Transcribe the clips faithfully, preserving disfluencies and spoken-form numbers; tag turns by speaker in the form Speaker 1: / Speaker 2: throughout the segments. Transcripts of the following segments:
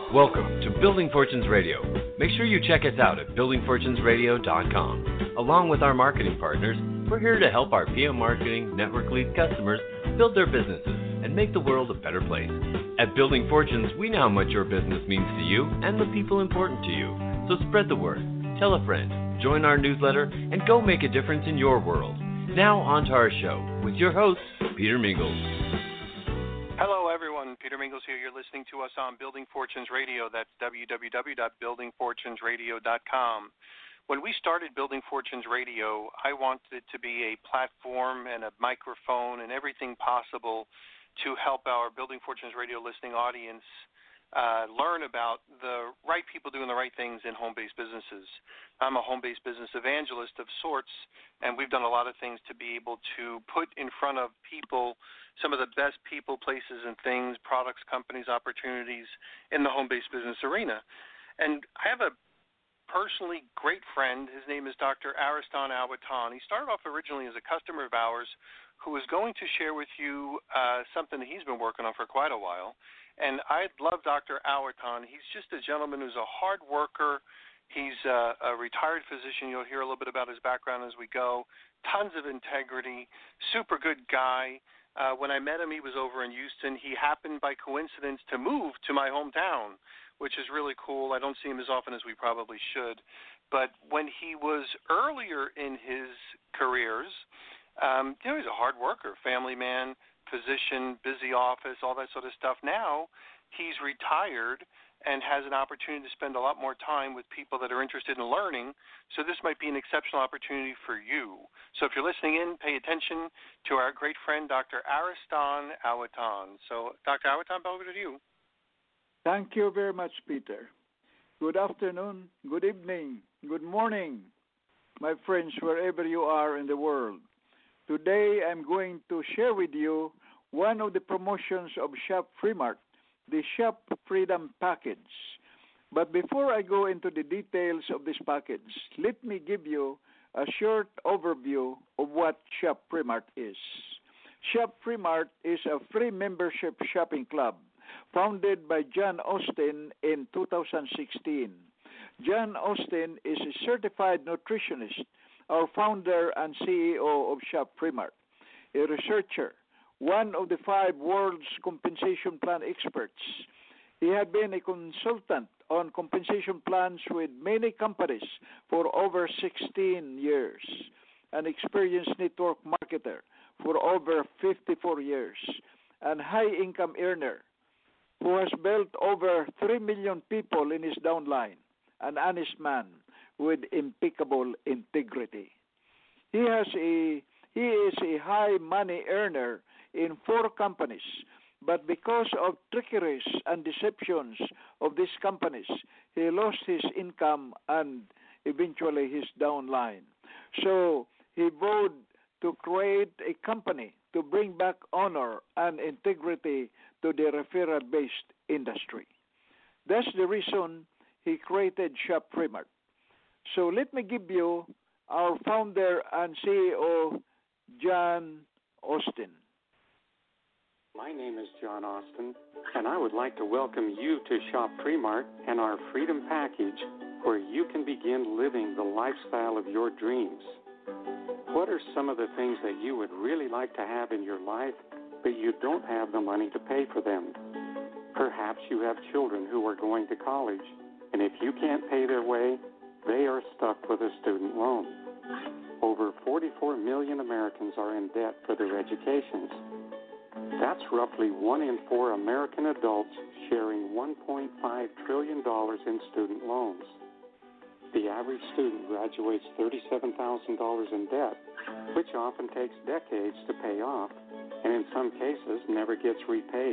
Speaker 1: Welcome to Building Fortunes Radio. Make sure you check us out at building fortunes radio dot com. Along with our marketing partners, we're here to help our P M Marketing Network Lead customers build their businesses and make the world a better place. At Building Fortunes, we know how much your business means to you and the people important to you. So spread the word, tell a friend, join our newsletter, and go make a difference in your world. Now on to our show with your host, Peter Mingles.
Speaker 2: Hello, everyone. Peter Mingles here. You're listening to us on Building Fortunes Radio. That's w w w dot building fortunes radio dot com. When we started Building Fortunes Radio, I wanted it to be a platform and a microphone and everything possible to help our Building Fortunes Radio listening audience uh, learn about the right people doing the right things in home-based businesses. I'm a home-based business evangelist of sorts, and we've done a lot of things to be able to put in front of people some of the best people, places, and things, products, companies, opportunities in the home-based business arena. And I have a personally great friend. His name is Doctor Ariston Awaton. He started off originally as a customer of ours who is going to share with you uh, something that he's been working on for quite a while. And I love Doctor Awaton. He's just a gentleman who's a hard worker. He's a, a retired physician. You'll hear a little bit about his background as we go. Tons of integrity, super good guy. Uh, when I met him, he was over in Houston. He happened by coincidence to move to my hometown, which is really cool. I don't see him as often as we probably should. But when he was earlier in his careers, um, you know, he's a hard worker, family man, physician, busy office, all that sort of stuff. Now he's retired and has an opportunity to spend a lot more time with people that are interested in learning. So this might be an exceptional opportunity for you. So if you're listening in, pay attention to our great friend, Doctor Ariston Awaton. So Doctor Awaton, over to you.
Speaker 3: Thank you very much, Peter. Good afternoon, good evening, good morning, my friends, wherever you are in the world. Today, I'm going to share with you one of the promotions of Shop Free Mart, the Shop Freedom Package. But before I go into the details of this package, let me give you a short overview of what Shop Free Mart is. Shop Free Mart is a free membership shopping club founded by John Austin in two thousand sixteen. John Austin is a certified nutritionist, our founder and C E O of Shop Free Mart, a researcher, one of the five world's compensation plan experts. He had been a consultant on compensation plans with many companies for over sixteen years, an experienced network marketer for over fifty-four years, and high-income earner who has built over three million people in his downline, an honest man with impeccable integrity. He has a he is a high money earner in four companies, but because of trickeries and deceptions of these companies, he lost his income and eventually his downline. So he vowed to create a company to bring back honor and integrity to the referral-based industry. That's the reason he created Shop Free Mart. So let me give you our founder and C E O, John Austin.
Speaker 4: My name is John Austin, and I would like to welcome you to Shop Free Mart and our Freedom Package, where you can begin living the lifestyle of your dreams. What are some of the things that you would really like to have in your life, but you don't have the money to pay for them? Perhaps you have children who are going to college, and if you can't pay their way, they are stuck with a student loan. Over forty-four million Americans are in debt for their educations. That's roughly one in four American adults sharing one point five trillion dollars in student loans. The average student graduates thirty-seven thousand dollars in debt, which often takes decades to pay off, and in some cases never gets repaid.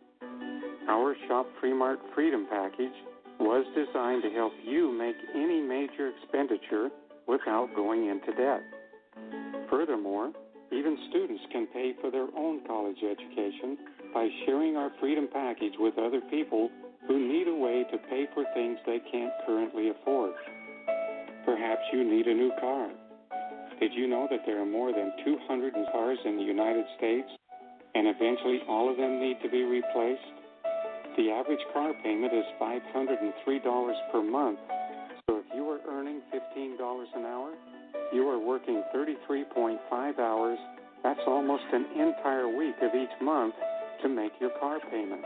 Speaker 4: Our Shop Free Mart Freedom Package was designed to help you make any major expenditure without going into debt. Furthermore, even students can pay for their own college education by sharing our Freedom Package with other people who need a way to pay for things they can't currently afford. Perhaps you need a new car. Did you know that there are more than two hundred cars in the United States, and eventually all of them need to be replaced? The average car payment is five hundred three dollars per month, so if you are earning fifteen dollars an hour, you are working thirty-three point five hours. That's almost an entire week of each month to make your car payment.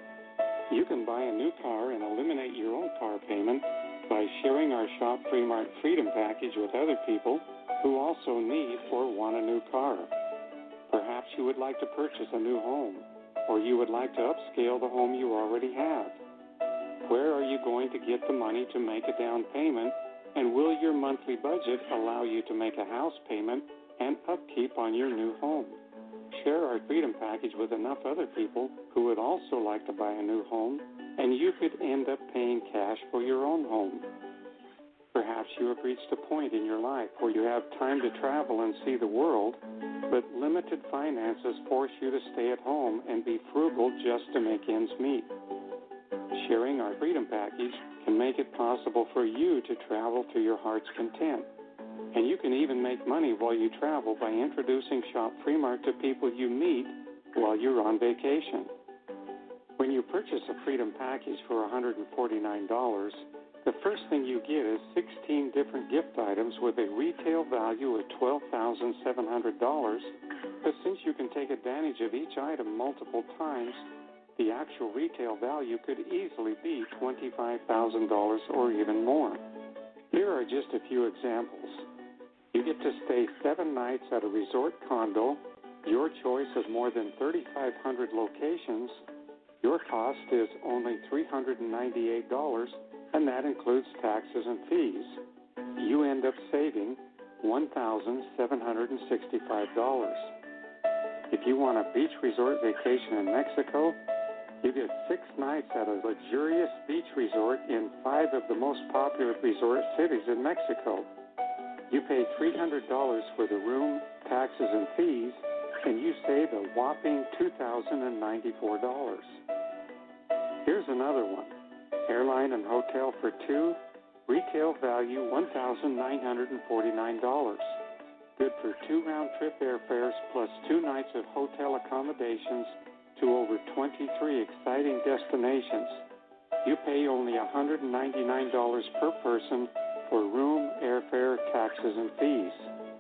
Speaker 4: You can buy a new car and eliminate your own car payment by sharing our Shop Fremart Freedom Package with other people who also need or want a new car. Perhaps you would like to purchase a new home, or you would like to upscale the home you already have. Where are you going to get the money to make a down payment, and will your monthly budget allow you to make a house payment and upkeep on your new home? Share our Freedom Package with enough other people who would also like to buy a new home, and you could end up paying cash for your own home. Perhaps you have reached a point in your life where you have time to travel and see the world, but limited finances force you to stay at home and be frugal just to make ends meet. Sharing our Freedom Package can make it possible for you to travel to your heart's content. And you can even make money while you travel by introducing Shop Fremart to people you meet while you're on vacation. When you purchase a Freedom Package for one hundred forty-nine dollars, the first thing you get is sixteen different gift items with a retail value of twelve thousand seven hundred dollars, but since you can take advantage of each item multiple times, the actual retail value could easily be twenty-five thousand dollars or even more. Here are just a few examples. You get to stay seven nights at a resort condo, your choice of more than thirty-five hundred locations. Your cost is only three hundred ninety-eight dollars, and that includes taxes and fees. You end up saving one thousand seven hundred sixty-five dollars. If you want a beach resort vacation in Mexico, you get six nights at a luxurious beach resort in five of the most popular resort cities in Mexico. You pay three hundred dollars for the room, taxes, and fees, and you save a whopping two thousand ninety-four dollars. Here's another one. Airline and hotel for two, retail value one thousand nine hundred forty-nine dollars. Good for two round-trip airfares plus two nights of hotel accommodations to over twenty-three exciting destinations. You pay only one hundred ninety-nine dollars per person for room, airfare, taxes, and fees.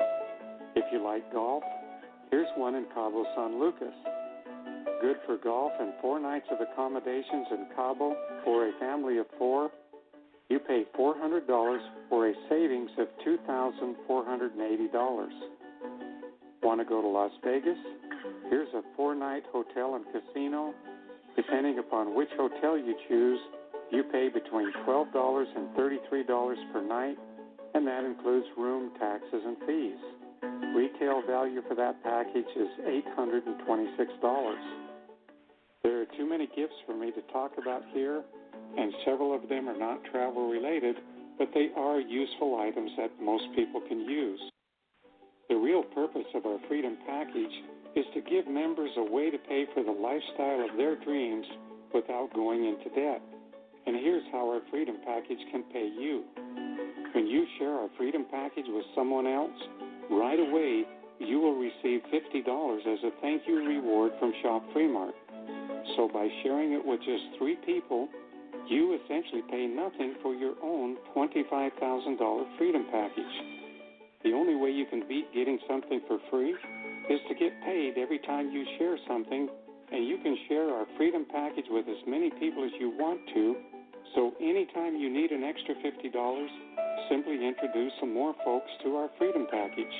Speaker 4: If you like golf, here's one in Cabo San Lucas. Good for golf and four nights of accommodations in Cabo for a family of four. You pay four hundred dollars for a savings of two thousand four hundred eighty dollars. Want to go to Las Vegas? Here's a four-night hotel and casino. Depending upon which hotel you choose, you pay between twelve dollars and thirty-three dollars per night, and that includes room, taxes, and fees. Retail value for that package is eight hundred twenty-six dollars. There are too many gifts for me to talk about here, and several of them are not travel-related, but they are useful items that most people can use. The real purpose of our Freedom Package is to give members a way to pay for the lifestyle of their dreams without going into debt. And here's how our Freedom Package can pay you. When you share our Freedom Package with someone else, right away you will receive fifty dollars as a thank you reward from Shop Fremart. So by sharing it with just three people, you essentially pay nothing for your own twenty-five thousand dollars Freedom Package. The only way you can beat getting something for free is to get paid every time you share something, and you can share our Freedom Package with as many people as you want to, so anytime you need an extra fifty dollars, simply introduce some more folks to our Freedom Package.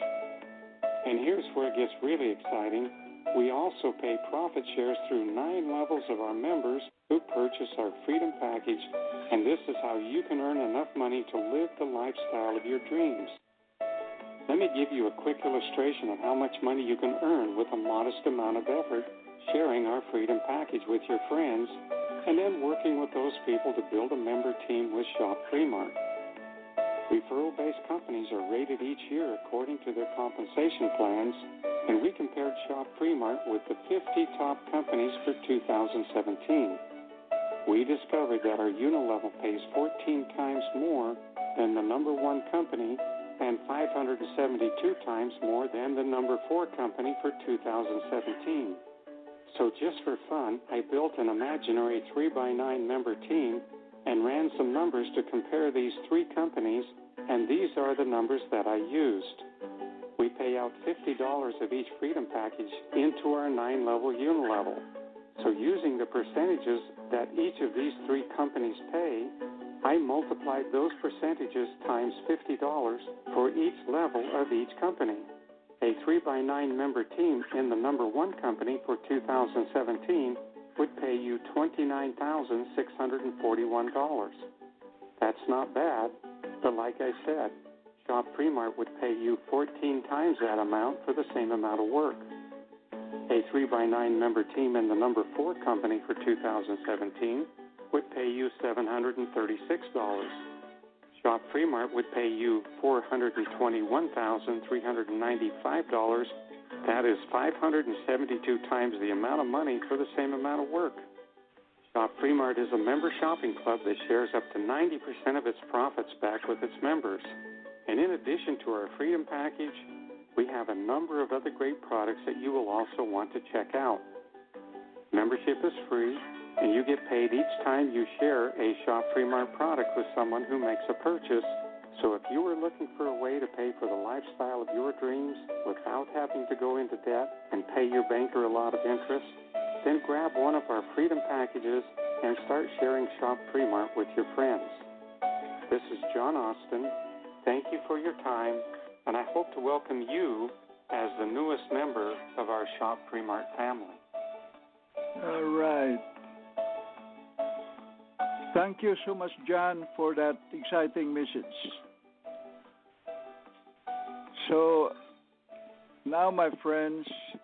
Speaker 4: And here's where it gets really exciting. We also pay profit shares through nine levels of our members who purchase our Freedom Package, and this is how you can earn enough money to live the lifestyle of your dreams. Let me give you a quick illustration of how much money you can earn with a modest amount of effort sharing our Freedom Package with your friends, and then working with those people to build a member team with Shop Fremart. Referral-based companies are rated each year according to their compensation plans, and we compared Shop Fremart with the fifty top companies for two thousand seventeen. We discovered that our Unilevel pays fourteen times more than the number one company and five hundred seventy-two times more than the number four company for two thousand seventeen. So just for fun, I built an imaginary three by nine member team and ran some numbers to compare these three companies, and these are the numbers that I used. We pay out fifty dollars of each Freedom Package into our nine-level Unilevel. So using the percentages that each of these three companies pay, I multiplied those percentages times fifty dollars for each level of each company. A three by nine member team in the number one company for two thousand seventeen would pay you twenty-nine thousand six hundred forty-one dollars. That's not bad, but like I said, Shop Premart would pay you fourteen times that amount for the same amount of work. A three by nine member team in the number four company for two thousand seventeen would pay you seven hundred thirty-six dollars. Shop Premart would pay you four hundred twenty-one thousand three hundred ninety-five dollars. That is five hundred seventy-two times the amount of money for the same amount of work. Shop Premart is a member shopping club that shares up to ninety percent of its profits back with its members. And in addition to our Freedom Package, we have a number of other great products that you will also want to check out. Membership is free, and you get paid each time you share a Shop Premart product with someone who makes a purchase. So if you are looking for a way to pay for the lifestyle of your dreams without having to go into debt and pay your banker a lot of interest, then grab one of our Freedom Packages and start sharing Shop Premart with your friends. This is John Austin. Thank you for your time, and I hope to welcome you as the newest member of our Shop Premart family.
Speaker 3: All right. Thank you so much, John, for that exciting message. So, now, my friends,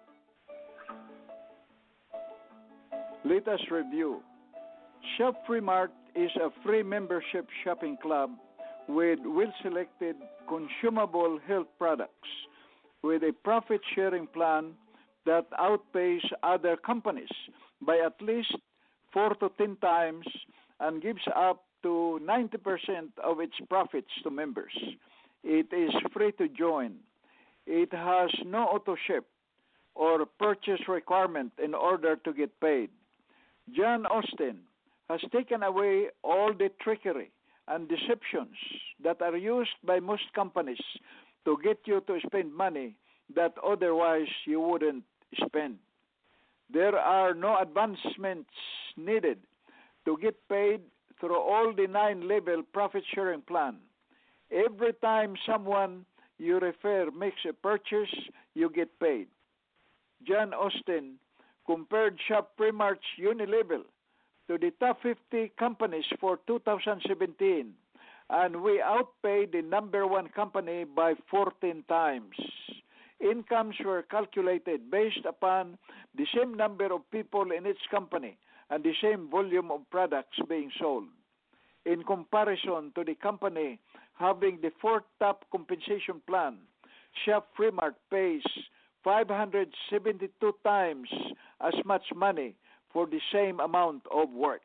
Speaker 3: let us review. Shop Premart is a free membership shopping club with well-selected consumable health products with a profit-sharing plan that outpays other companies by at least four to ten times and gives up to ninety percent of its profits to members. It is free to join. It has no auto-ship or purchase requirement in order to get paid. John Austin has taken away all the trickery and deceptions that are used by most companies to get you to spend money that otherwise you wouldn't spend. There are no advancements needed to get paid through all the nine-level profit-sharing plan. Every time someone you refer makes a purchase, you get paid. John Austin compared Shop Premart's Unilevel to the top fifty companies for two thousand seventeen, and we outpaid the number one company by fourteen times. Incomes were calculated based upon the same number of people in each company and the same volume of products being sold. In comparison to the company having the fourth top compensation plan, Shop Premart pays five hundred seventy-two times as much money for the same amount of work.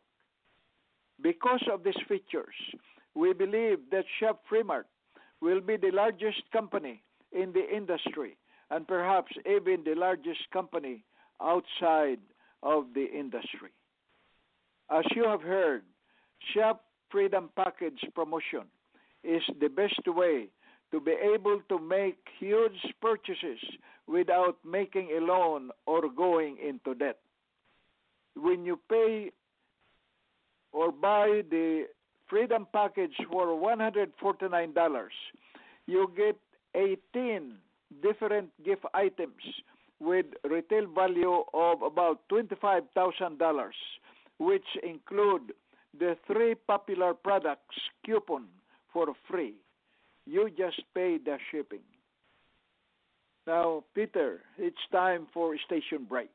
Speaker 3: Because of these features, we believe that Shop Premart will be the largest company in the industry and perhaps even the largest company outside of the industry. As you have heard, Shop Freedom Package promotion is the best way to be able to make huge purchases without making a loan or going into debt. When you pay or buy the Freedom Package for one hundred forty-nine dollars, you get eighteen different gift items with retail value of about twenty-five thousand dollars, which include the three popular products coupon for free. You just pay the shipping. Now, Peter, it's time for station break.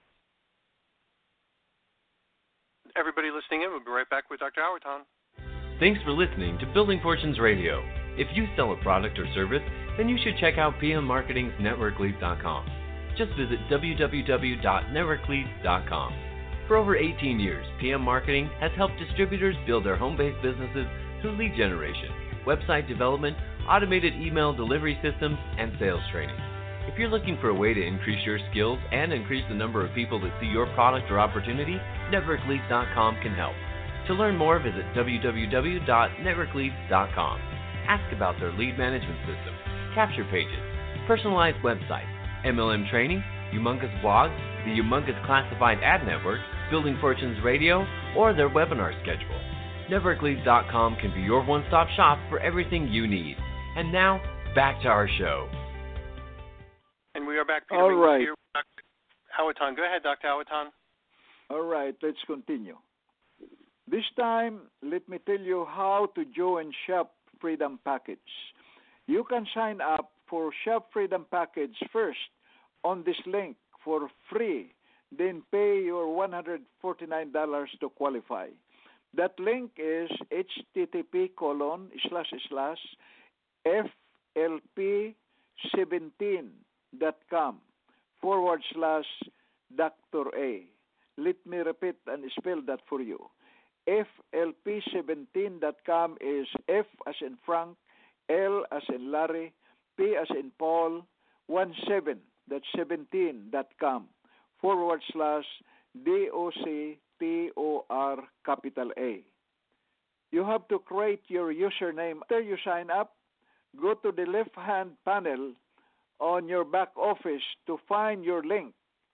Speaker 2: Everybody listening in, we'll be right back with Doctor Auerton.
Speaker 1: Thanks for listening to Building Fortunes Radio. If you sell a product or service, then you should check out P M Marketing's Network Leads dot com. Just visit w w w dot network leads dot com. For over eighteen years, P M Marketing has helped distributors build their home-based businesses through lead generation, website development, automated email delivery systems, and sales training. If you're looking for a way to increase your skills and increase the number of people that see your product or opportunity, network leads dot com can help. To learn more, visit w w w dot network leads dot com. Ask about their lead management system, capture pages, personalized website, M L M training, Humongous blogs, the Humongous Classified Ad Network, Building Fortunes Radio, or their webinar schedule. network leads dot com can be your one-stop shop for everything you need. And now, back to our show.
Speaker 2: And we are back, Peter
Speaker 3: All
Speaker 2: Mingles
Speaker 3: right.
Speaker 2: here with Doctor Awaton. Go ahead, Doctor Awaton.
Speaker 3: All right, let's continue. This time, let me tell you how to join Shop Freedom Package. You can sign up for Shop Freedom Package first on this link for free, then pay your one hundred forty-nine dollars to qualify. That link is http colon slash slash flp seventeen dot com forward slash Doctor A. Let me repeat and spell that for you. F L P seventeen dot com is F as in Frank, L as in Larry, P as in Paul, one seven, that's seventeen dot com forward slash D O C T O R capital A. You have to create your username. After you sign up, go to the left-hand panel on your back office to find your link.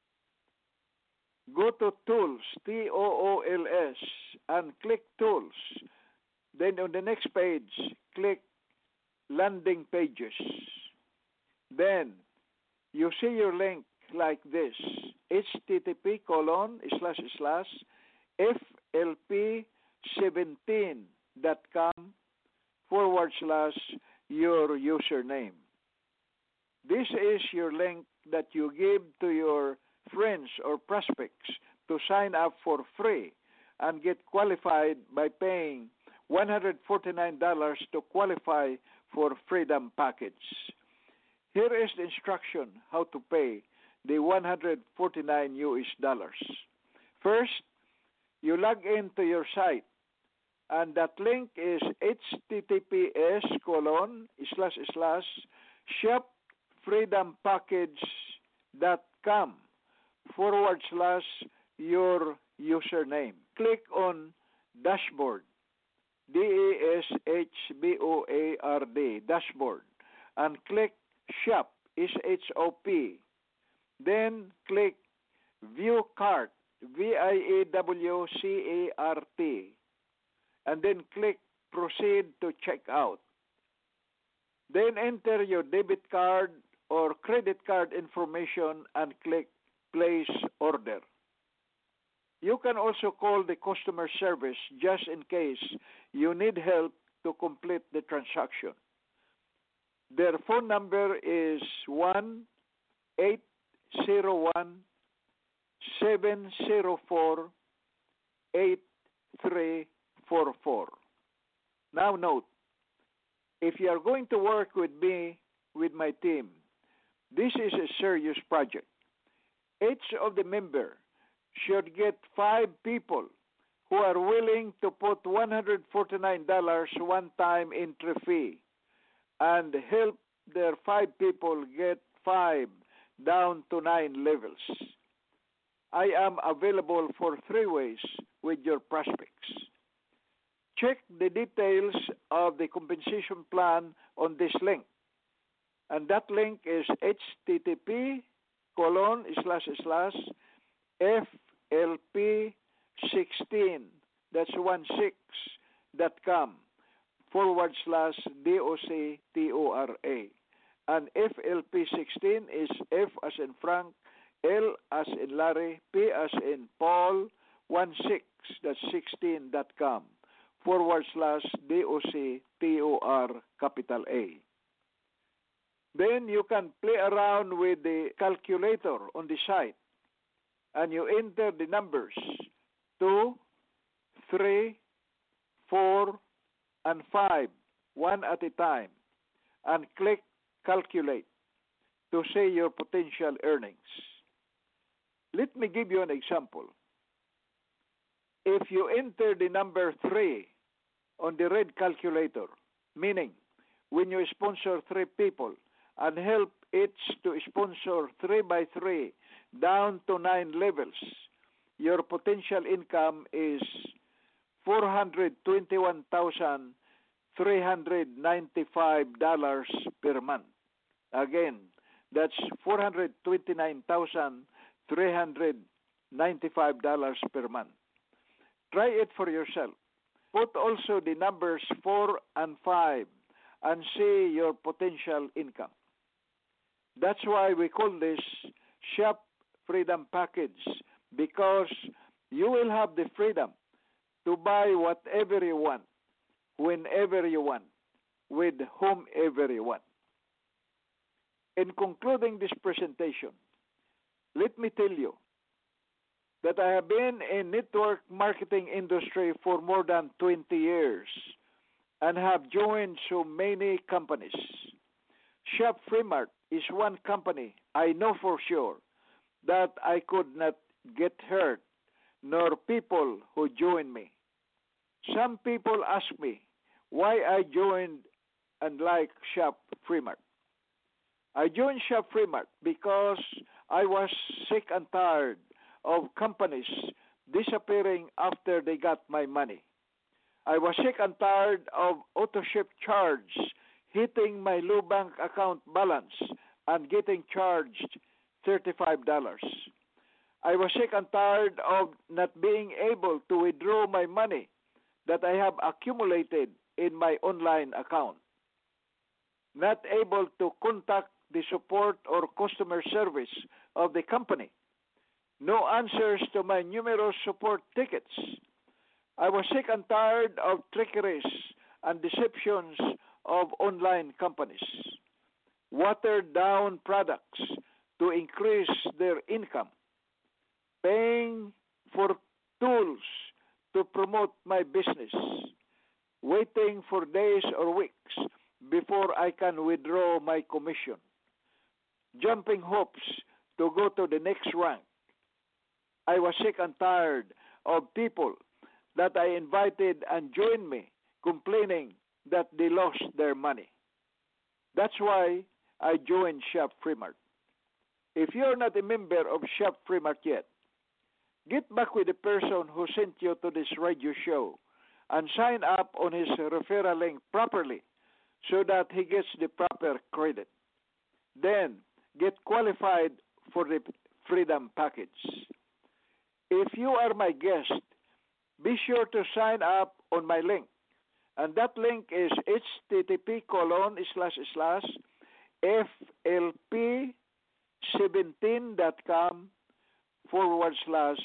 Speaker 3: Go to Tools, T O O L S, and click Tools. Then on the next page, click Landing Pages. Then you see your link like this, http colon slash slash flp seventeen dot com forward slash your username. This is your link that you give to your friends or prospects to sign up for free and get qualified by paying one hundred forty-nine dollars to qualify for Freedom Package. Here is the instruction how to pay the one hundred forty-nine U S dollars. First, you log into your site, and that link is https colon slash slash shopfreedompackage.com forward slash your username. Click on Dashboard, D A S H B O A R D, Dashboard, and click Shop, S H O P. Then click View Cart, V I A W C A R T, and then click Proceed to Checkout. Then enter your debit card or credit card information and click Place Order. You can also call the customer service just in case you need help to complete the transaction. Their phone number is one eight zero one seven zero four eight three four four. Now note, if you are going to work with me, with my team, this is a serious project. Each of the member should get five people who are willing to put one hundred forty-nine dollars one-time entry fee and help their five people get five down to nine levels. I am available for three ways with your prospects. Check the details of the compensation plan on this link. And that link is http colon slash slash flp sixteen, that's one six dot com forward slash D O C T O R A. And F L P sixteen is F as in Frank, L as in Larry, P as in Paul, one six, that's sixteen dot com forward slash D O C T O R capital A. Then you can play around with the calculator on the site and you enter the numbers two, three, four, and five, one at a time, and click Calculate to see your potential earnings. Let me give you an example. If you enter the number three on the red calculator, meaning when you sponsor three people and help each to sponsor three by three down to nine levels, your potential income is four hundred twenty-one thousand three hundred ninety-five dollars per month. Again, that's four hundred twenty-nine thousand three hundred ninety-five dollars per month. Try it for yourself. Put also the numbers four and five and see your potential income. That's why we call this Shop Freedom Package, because you will have the freedom to buy whatever you want, whenever you want, with whomever you want. In concluding this presentation, let me tell you that I have been in network marketing industry for more than twenty years and have joined so many companies. Shop Fremart is one company I know for sure that I could not get hurt, nor people who join me. Some people ask me why I joined and like Shop Fremart. I joined Shop Fremart because I was sick and tired of companies disappearing after they got my money. I was sick and tired of auto-ship charge hitting my low bank account balance and getting charged thirty-five dollars. I was sick and tired of not being able to withdraw my money that I have accumulated in my online account. Not able to contact the support or customer service of the company. No answers to my numerous support tickets. I was sick and tired of trickeries and deceptions of online companies. Watered down products to increase their income. Paying for tools to promote my business. Waiting for days or weeks before I can withdraw my commission. Jumping hopes to go to the next rank. I was sick and tired of people that I invited and joined me complaining that they lost their money. That's why I joined Shop Fremart. If you're not a member of Shop Fremart yet, get back with the person who sent you to this radio show and sign up on his referral link properly so that he gets the proper credit. Then get qualified for the Freedom Package. If you are my guest, be sure to sign up on my link. And that link is http colon slash slash flp17.com forward slash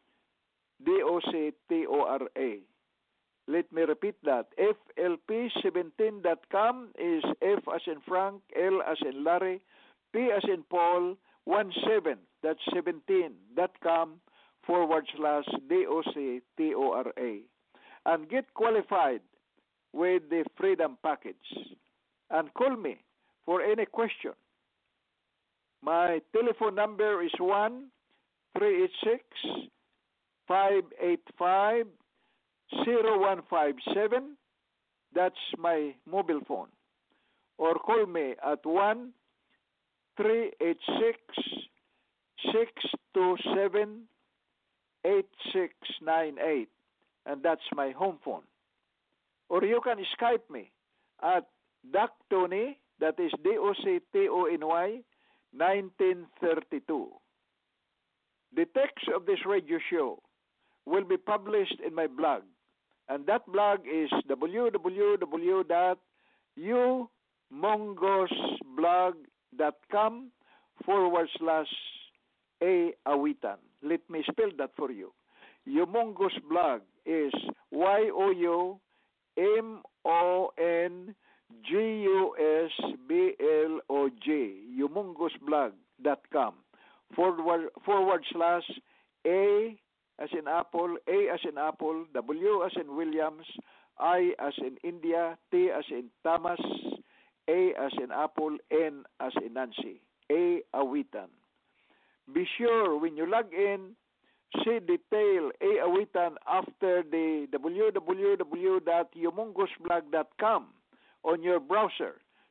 Speaker 3: doctora. Let me repeat that. F L P seventeen dot com is F as in Frank, L as in Larry, P as in Paul, one seven, that's seventeen dot com forward slash doctora. And get qualified with the Freedom Package. And call me for any question. My telephone number is one three eight six, five eight five, zero one five seven. That's my mobile phone. Or call me at one three eight six, six two seven, eight six nine eight. And that's my home phone. Or you can Skype me at Doc Tony, that is D O C T O N Y, nineteen thirty-two. The text of this radio show will be published in my blog, and that blog is www.umongosblog.com forward slash A Awitan. Let me spell that for you. Umongos Blog is Y O U M O N G U S B L O G, umongosblog dot com, forward, forward slash A as in Apple, A as in Apple, W as in Williams, I as in India, T as in Thomas, A as in Apple, N as in Nancy, A Awitan. Be sure when you log in, see detail A Awitan after the w w w dot umongosblog dot com on your browser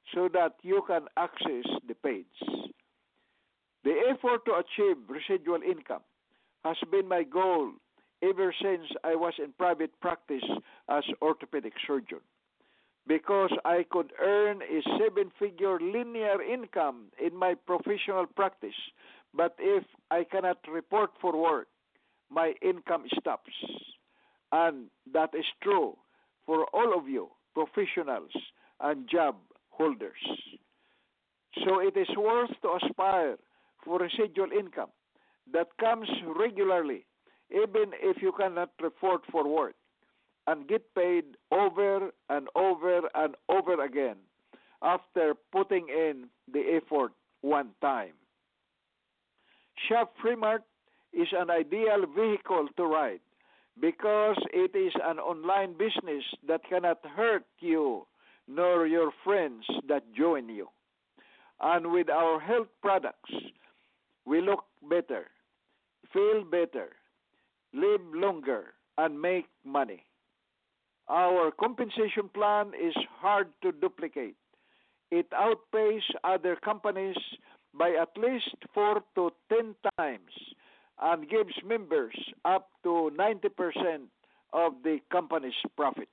Speaker 3: so that you can access the page. The effort to achieve residual income has been my goal ever since I was in private practice as orthopedic surgeon, because I could earn a seven-figure linear income in my professional practice, but if I cannot report for work, my income stops. And that is true for all of you, professionals and job holders. So it is worth to aspire for residual income that comes regularly, even if you cannot report for work, and get paid over and over and over again after putting in the effort one time. Shop Free Mart is an ideal vehicle to ride because it is an online business that cannot hurt you nor your friends that join you. And with our health products, we look better, feel better, live longer, and make money. Our compensation plan is hard to duplicate. It outpays other companies by at least four to ten times and gives members up to ninety percent of the company's profits.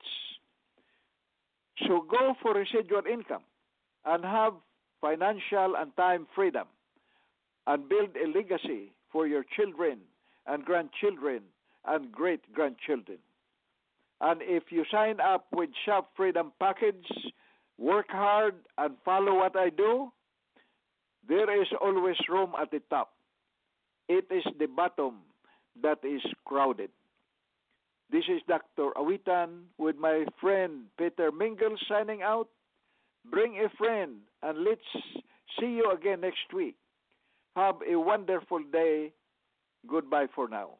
Speaker 3: So go for residual income and have financial and time freedom and build a legacy for your children and grandchildren and great-grandchildren. And if you sign up with Shop Freedom Package, work hard, and follow what I do, there is always room at the top. It is the bottom that is crowded. This is Doctor Awitan with my friend Peter Mingles signing out. Bring a friend and let's see you again next week. Have a wonderful day. Goodbye for now.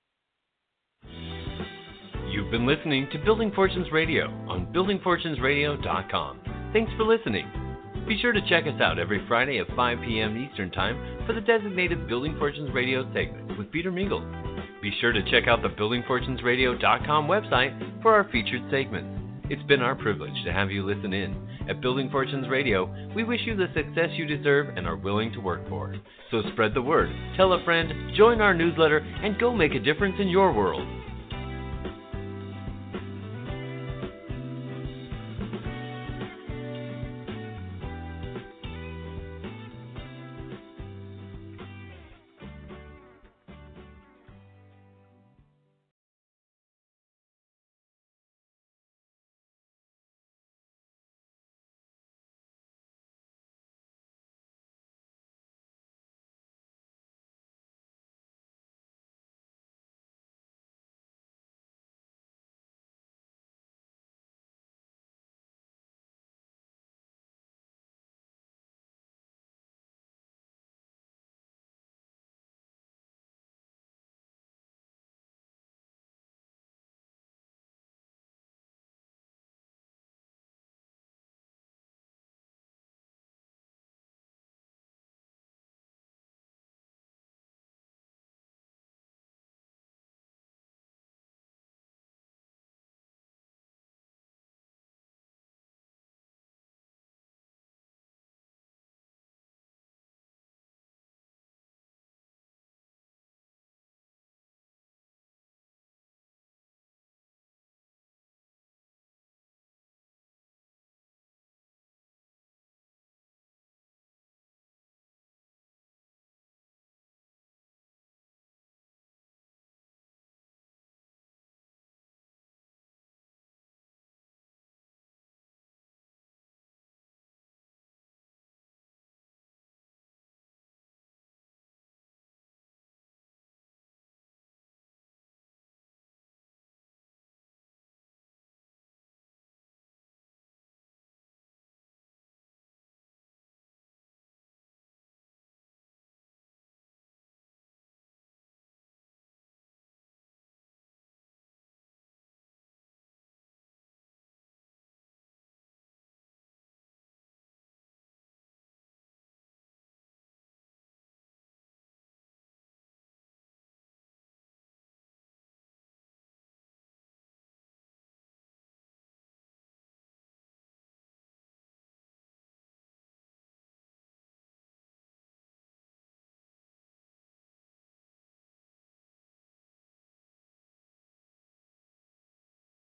Speaker 1: You've been listening to Building Fortunes Radio on building fortunes radio dot com. Thanks for listening. Be sure to check us out every Friday at five p.m. Eastern Time for the designated Building Fortunes Radio segment with Peter Mingles. Be sure to check out the building fortunes radio dot com website for our featured segments. It's been our privilege to have you listen in. At Building Fortunes Radio, we wish you the success you deserve and are willing to work for. So spread the word, tell a friend, join our newsletter, and go make a difference in your world.